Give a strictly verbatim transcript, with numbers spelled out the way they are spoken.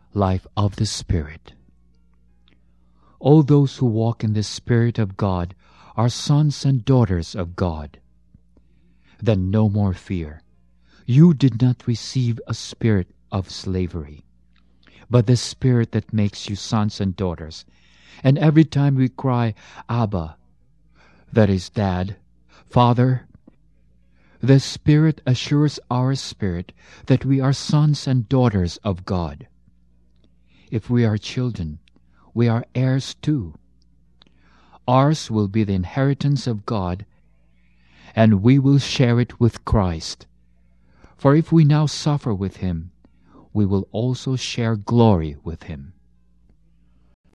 life of the Spirit. All those who walk in the Spirit of God are sons and daughters of God. Then no more fear. You did not receive a spirit of slavery, but the Spirit that makes you sons and daughters. And every time we cry, Abba, that is, Dad, Father, the Spirit assures our spirit that we are sons and daughters of God. If we are children, we are heirs too. Ours will be the inheritance of God, and we will share it with Christ. For if we now suffer with him, we will also share glory with him.